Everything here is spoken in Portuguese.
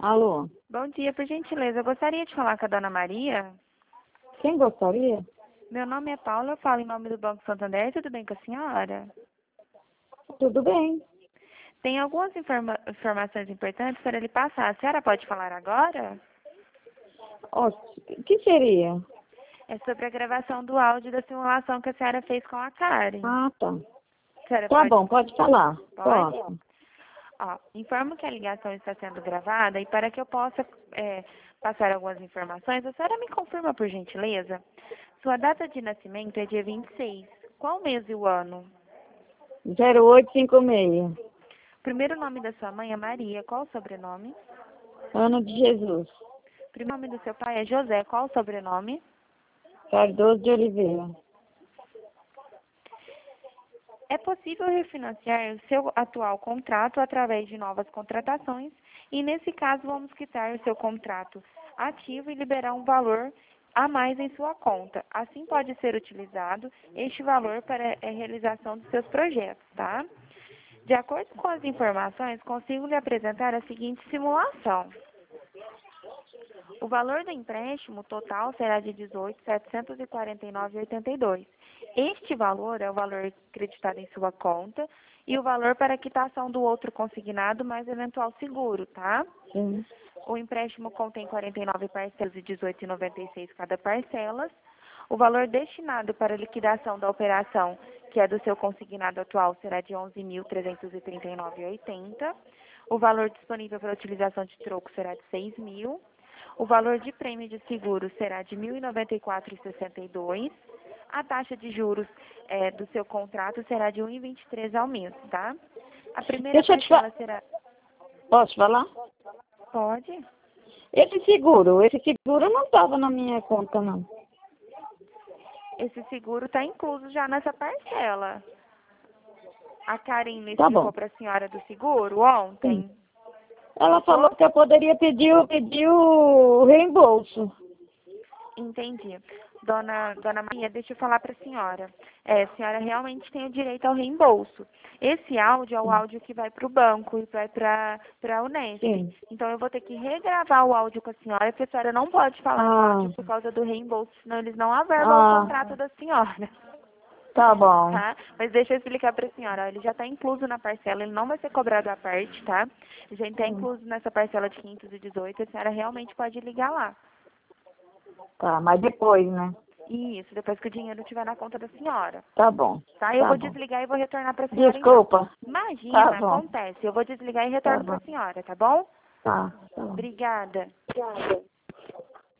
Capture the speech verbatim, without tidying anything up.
Alô? Bom dia, por gentileza. Eu gostaria de falar com a dona Maria. Quem gostaria? Meu nome é Paula, eu falo em nome do Banco Santander. Tudo bem com a senhora? Tudo bem. Tem algumas informa informações importantes para ele passar. A senhora pode falar agora? O que seria? É sobre a gravação do áudio da simulação que a senhora fez com a Karen. Ah, tá. A senhora Tá pode... bom, pode falar. Pode? Posso. Ó, informo que a ligação está sendo gravada e para que eu possa é, passar algumas informações, a senhora me confirma, por gentileza? Sua data de nascimento é dia vinte e seis. Qual mês e o ano? zero oito cinco seis. O primeiro nome da sua mãe é Maria. Qual o sobrenome? Ano de Jesus. O primeiro nome do seu pai é José. Qual o sobrenome? Cardoso de Oliveira. É possível refinanciar o seu atual contrato através de novas contratações e, nesse caso, vamos quitar o seu contrato ativo e liberar um valor a mais em sua conta. Assim pode ser utilizado este valor para a realização dos seus projetos, tá? De acordo com as informações, consigo lhe apresentar a seguinte simulação. O valor do empréstimo total será de dezoito mil setecentos e quarenta e nove reais e oitenta e dois centavos. Este valor é o valor acreditado em sua conta e o valor para a quitação do outro consignado mais eventual seguro, tá? Sim. O empréstimo contém quarenta e nove parcelas de dezoito reais e noventa e seis centavos cada parcela. O valor destinado para a liquidação da operação, que é do seu consignado atual, será de onze mil trezentos e trinta e nove reais e oitenta centavos. O valor disponível para utilização de troco será de seis mil. O valor de prêmio de seguro será de mil e noventa e quatro reais e sessenta e dois centavos. A taxa de juros é, do seu contrato será de um vírgula vinte e três ao mês, tá? A primeira Deixa eu te parcela falar. será... Posso falar? Pode? Esse seguro, esse seguro não estava na minha conta, não. Esse seguro está incluso já nessa parcela. A Karen me Tá explicou bom. para a senhora do seguro ontem. Sim. Ela falou que eu poderia pedir, o- pedir o reembolso. Entendi. Dona, Dona Maria, deixa eu falar para a senhora. É, a senhora realmente tem o direito ao reembolso. Esse áudio é o áudio que vai para o banco e vai para a Unesp. Sim. Então, eu vou ter que regravar o áudio com a senhora, porque a senhora não pode falar no Ah. áudio por causa do reembolso, senão eles não averbam o Ah, contrato da senhora. tá bom. Tá? Mas deixa eu explicar para a senhora. Ó, ele já está incluso na parcela, ele não vai ser cobrado à parte, tá? Ele já está incluso nessa parcela de quinhentos e dezoito, a senhora realmente pode ligar lá. Tá, mas depois, né? Isso, depois que o dinheiro estiver na conta da senhora. Tá bom. Tá? Eu Tá vou bom. desligar e vou retornar para a senhora Desculpa. então. Imagina, Tá bom. acontece. Eu vou desligar e Tá retorno para bom. a senhora, tá bom? Tá, tá bom. Obrigada.